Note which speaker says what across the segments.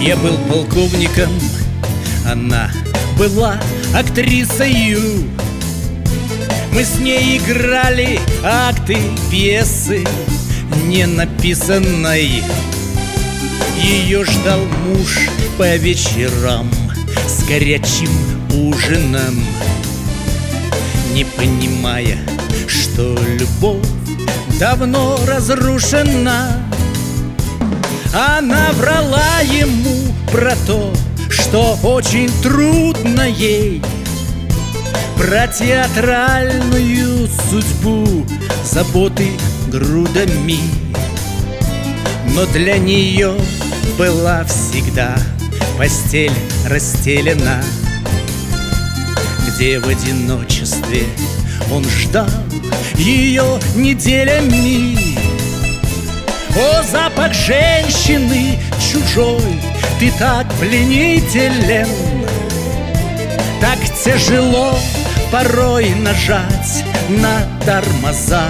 Speaker 1: Я был полковником, она была актрисою. Мы с ней играли акты пьесы не написанной. Ее ждал муж по вечерам с горячим ужином, не понимая, что любовь давно разрушена. Она врала ему про то, что очень трудно ей, про театральную судьбу, заботы грудами. Но для нее была всегда постель расстелена, где в одиночестве он ждал ее неделями. О, запах женщины чужой, ты так пленителен, так тяжело порой нажать на тормоза.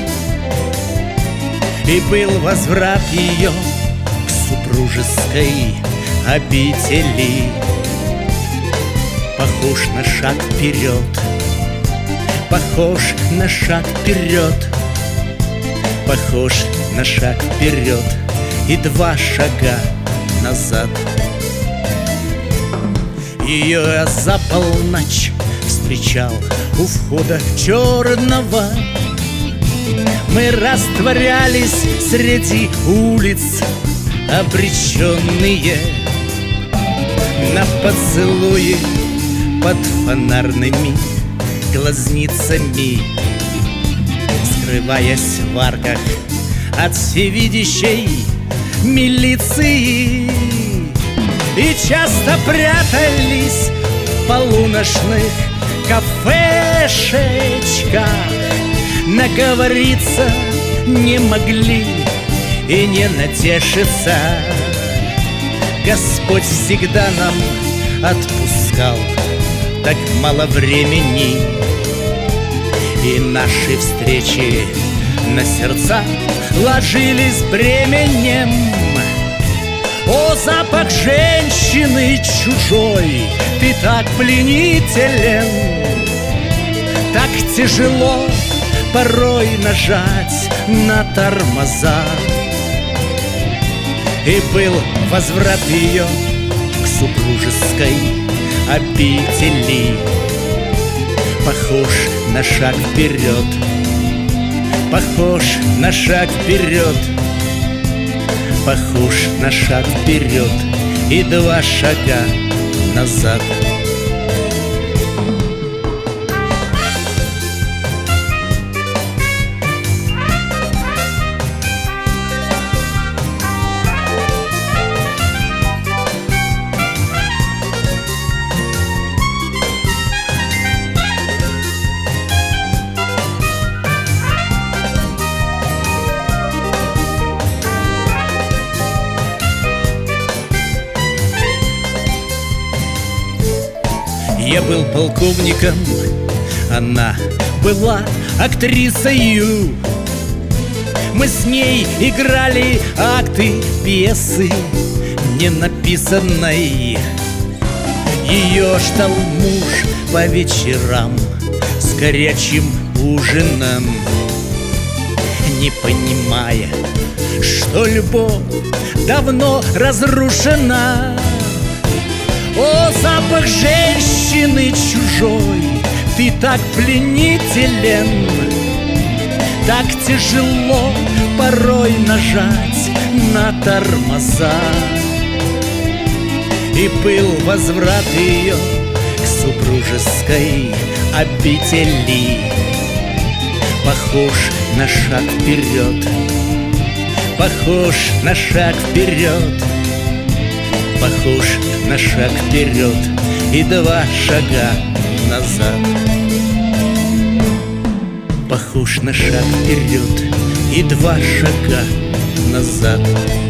Speaker 1: И был возврат ее к супружеской обители похож на шаг вперед, похож на шаг вперед, похож на шаг вперед и 2 шага назад. Ее я за полночь встречал у входа черного. Мы растворялись среди улиц обреченные на поцелуи под фонарными глазницами, скрываясь в арках от всевидящей милиции. И часто прятались в полуночных кафешечках, наговориться не могли и не натешиться. Господь всегда нам отпускал так мало времени, и наши встречи на сердца ложились бременем. О, запах женщины чужой, ты так пленителен, так тяжело порой нажать на тормоза. И был возврат ее к супружеской обители похож на шаг вперед, похож на шаг вперед, похож на шаг вперед и 2 шага назад. Я был полковником, она была актрисою. Мы с ней играли акты пьесы не написанной. Ее ждал муж по вечерам с горячим ужином, не понимая, что любовь давно разрушена. О, запах женщины чужой, ты так пленителен, так тяжело порой нажать на тормоза. И был возврат ее к супружеской обители похож на шаг вперед, похож на шаг вперед, похож на шаг вперед и 2 шага назад. Похож на шаг вперед и 2 шага назад.